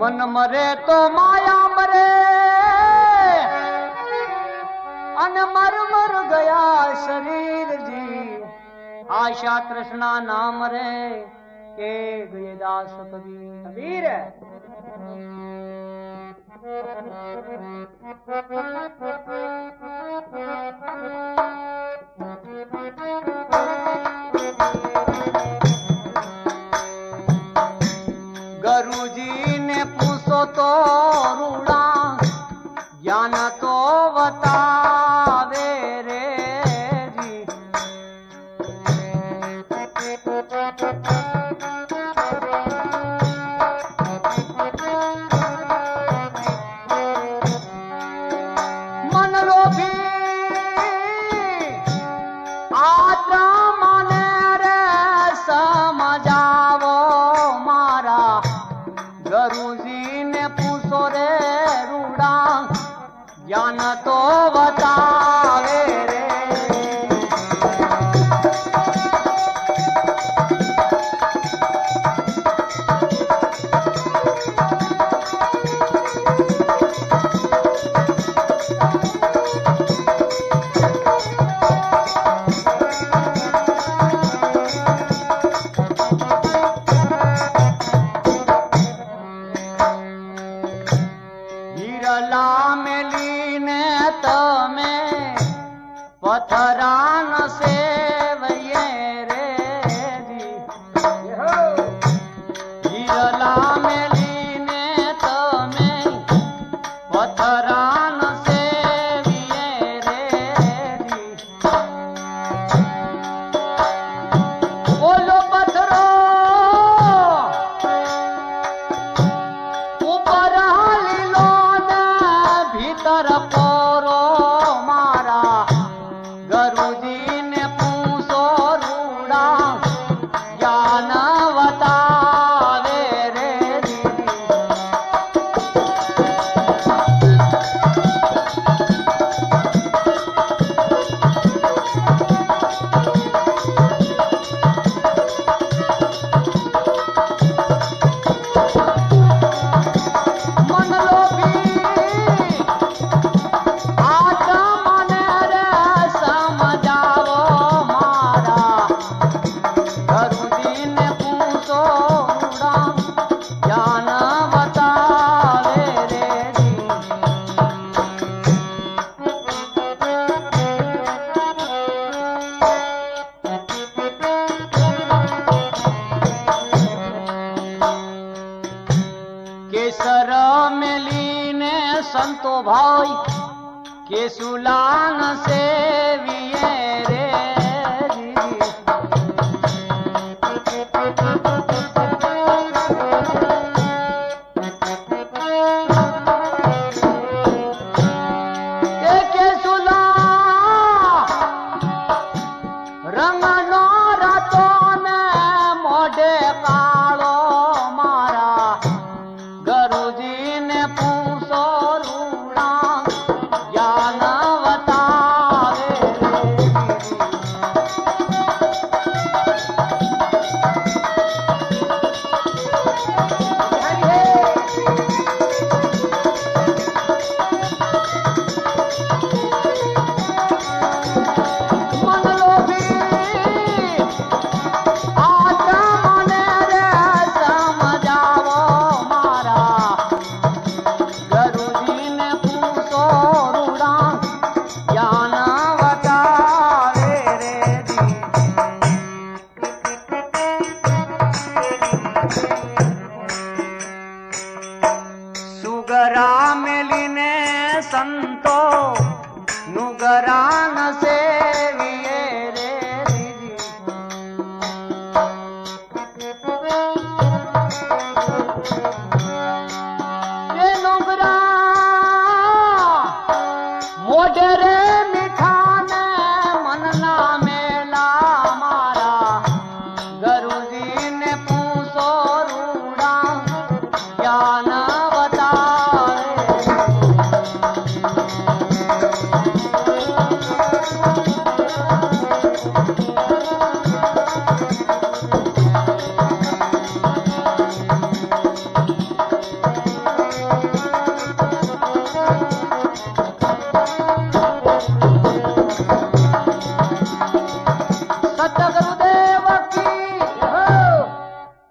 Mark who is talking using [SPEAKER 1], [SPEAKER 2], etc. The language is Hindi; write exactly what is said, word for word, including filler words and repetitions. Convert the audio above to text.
[SPEAKER 1] मन मरे तो माया मरे अन मर मर गया शरीर जी। आशा तृष्णा ना मरे के गए दास कबीर। कबीर गुरु जी ने पूछो तो रूड़ा ज्ञान तो बतावे रे जी। मन लोभी आत्मा माने रे समझावो मारा। गुरु जी ने पूछो रे रूड़ा ज्ञान तो बतावे रे। हिरला में लीने तमे पथरान से वये रे जी। हिरला में लीने तमे पथरान से विये रे जी। बोलो पत्थरो ऊपर लीलो भीतर पोरो मारा। गुरु जी ने पूछो रूड़ा ज्ञान बतावे रे जी। मन लोभी केसर मिली ने संतो भाई के सुलान से विये रे जी। के सुला रंग नो रातो ने मोढ़े कालो मारा। गुरु जी ने पूछो रूड़ा ज्ञान बतावे मन लोभी आत्मा माने रे समझावो मारा। गुरु जी ने पूछो रूड़ा ज्ञान बतावे रे जी। सुगरा मिली ने संतो नुगरान से